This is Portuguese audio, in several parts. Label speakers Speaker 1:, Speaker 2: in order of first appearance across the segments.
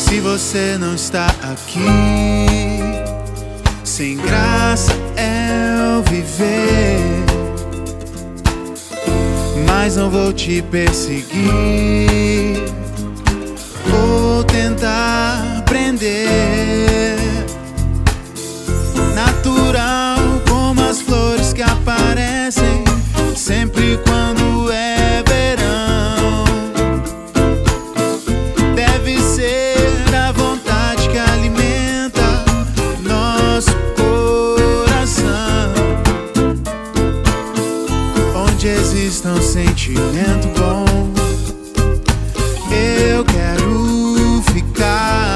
Speaker 1: Se você não está aqui, sem graça é eu viver. Mas não vou te perseguir ou tentar prender. Natural como as flores que aparecem sempre quando é verão. Deve ser a vontade que alimenta nosso coração. Onde existe um sentimento bom, eu quero ficar.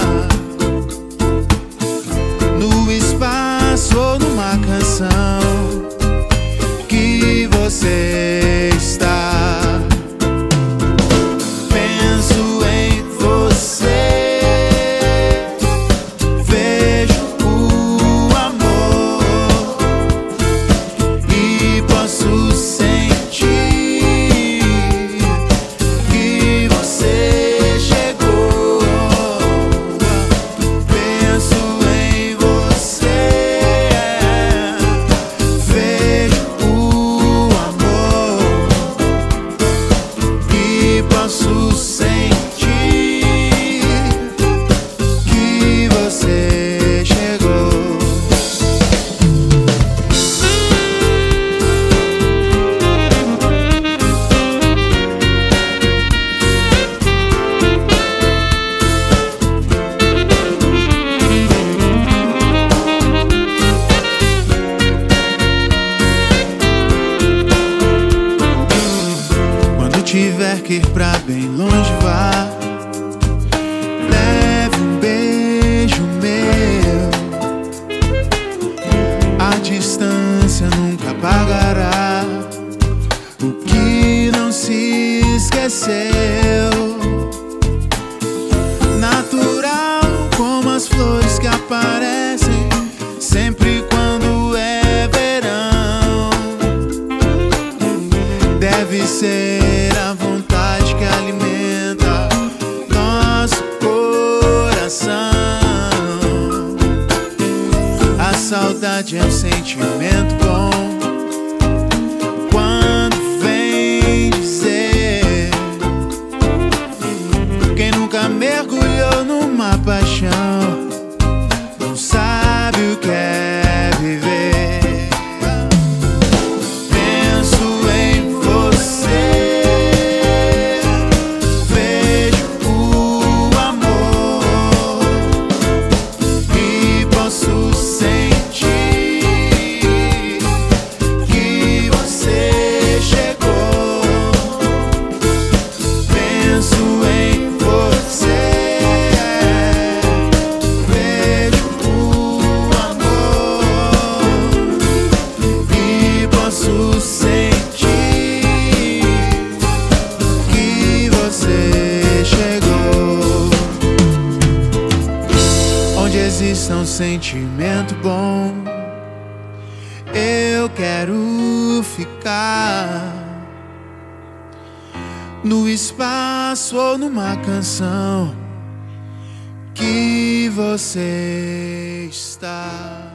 Speaker 1: No espaço ou numa canção que você está. Penso em você, vejo o amor e posso sentir que você chegou. Penso em você, vejo o amor e posso sentir que você chegou. Quando tiver que ir pra bem longe, vá. Leve um beijo meu. A distância nunca apagará o que não se esqueceu. Natural como as flores que aparecem sempre quando é verão. Deve ser a vontade que alimenta nosso coração. A saudade é um sentimento bom quando vem dizer. Quem nunca mergulhou numa paixão não sabe o que é viver. Penso em você, vejo o amor e posso sentir que você chegou. Penso em você, vejo o amor e posso sentir que você chegou. Onde existe um sentimento bom, eu quero ficar. No espaço ou numa canção que você está.